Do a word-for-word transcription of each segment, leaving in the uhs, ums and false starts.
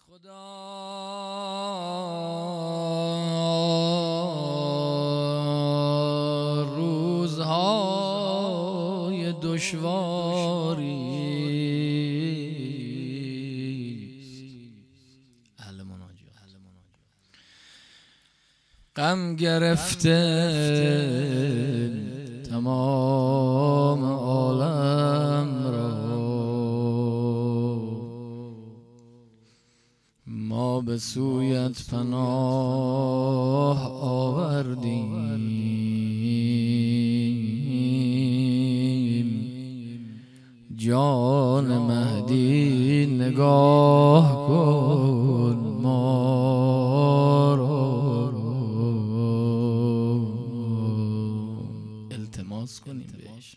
خدا روزهای دشواری اهل مناجات غم گرفته تمام عالم را، ما به سویت پناه آوردیم. جان مهدی نگاه کن ما را، التماس کنیم بهش.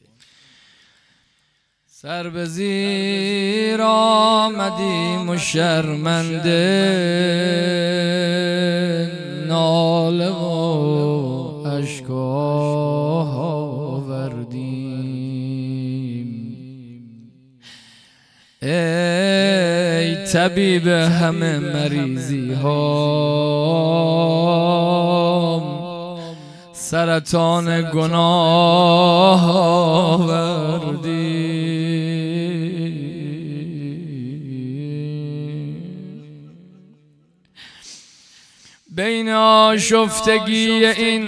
سر به زیر آمدیم و شرمنده، ناله و اشک‌ها آوردیم. ای طبیب همه مریضی ها، سرطان گناه آوردی. بین آشفتگی این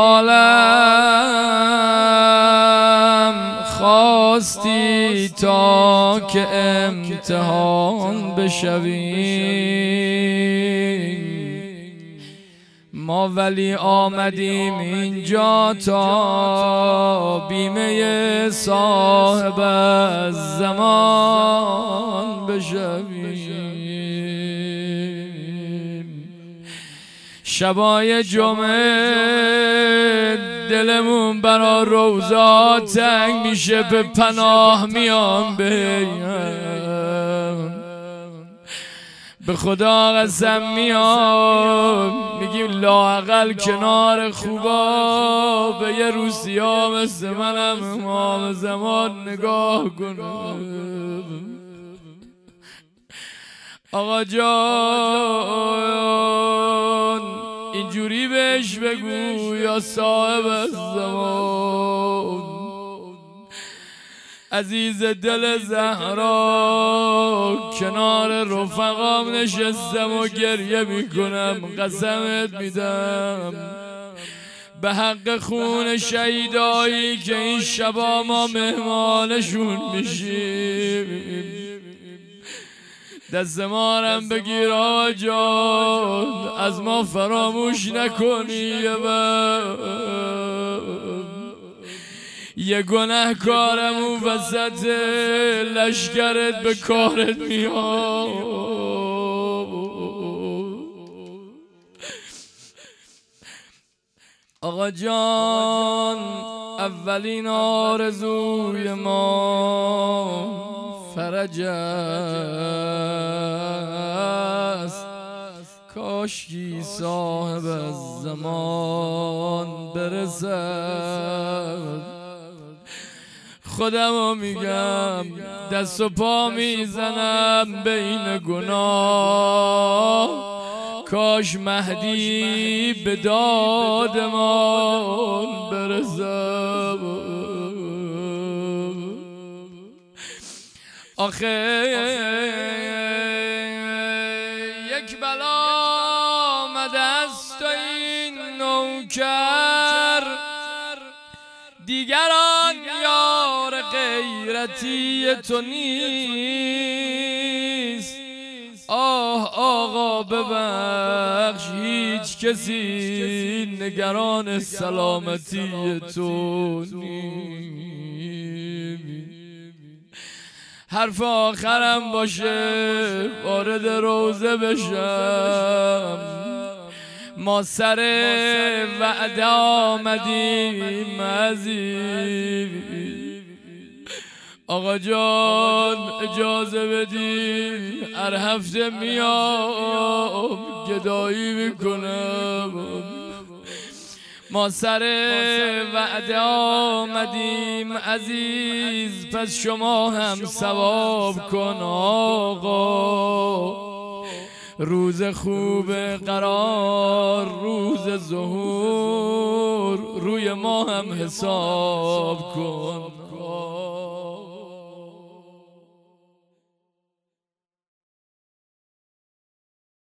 عالم خواستی تا که امتحان بشویم. ما ولی آمدیم اینجا تا بیمه صاحب از زمان بشویم. شبای جمعه دلمون برا روزا تنگ میشه، به پناه میام بیم. به خدا قسم میام میگیم لااقل کنار خوبا به یه روسیا مثل منم امام زمان نگاه کنم. آقا جان اینجوری بهش بگو یا صاحب الزمان. عزیز دل زهرا کنار رفقام نشستم و گریه میکنم. قسمت میدم به حق خون شهیدایی که این شبا ما مهمانشون میشیم، دست مارم بگیر آقا جان، از ما فراموش نکنی. یه یه گناه کارمون وسط لشکرت به کارت میاد. آقا جان اولین آرزوی ما فرج است، کاشکی صاحب از زمان برسد. خودمو میگم دست و پا میزنم بین گناه، کاش مهدی به دادمان برسد. آخه یک بلا آمده است و این نوکر، دیگران یار غیرتی تو نیست. آه آقا ببخش هیچ کسی نگران سلامتی تو نیست. حرف آخرم باشه وارد روزه بشم. ما سر وعده آمدیم عزیز. آقا جان اجازه بدی هر هفته میام گدایی میکنم. ما سر وعده آمدیم عزیز، پس شما هم ثواب کن آقا. روز خوب قرار، روز ظهور، روی ما هم حساب کن.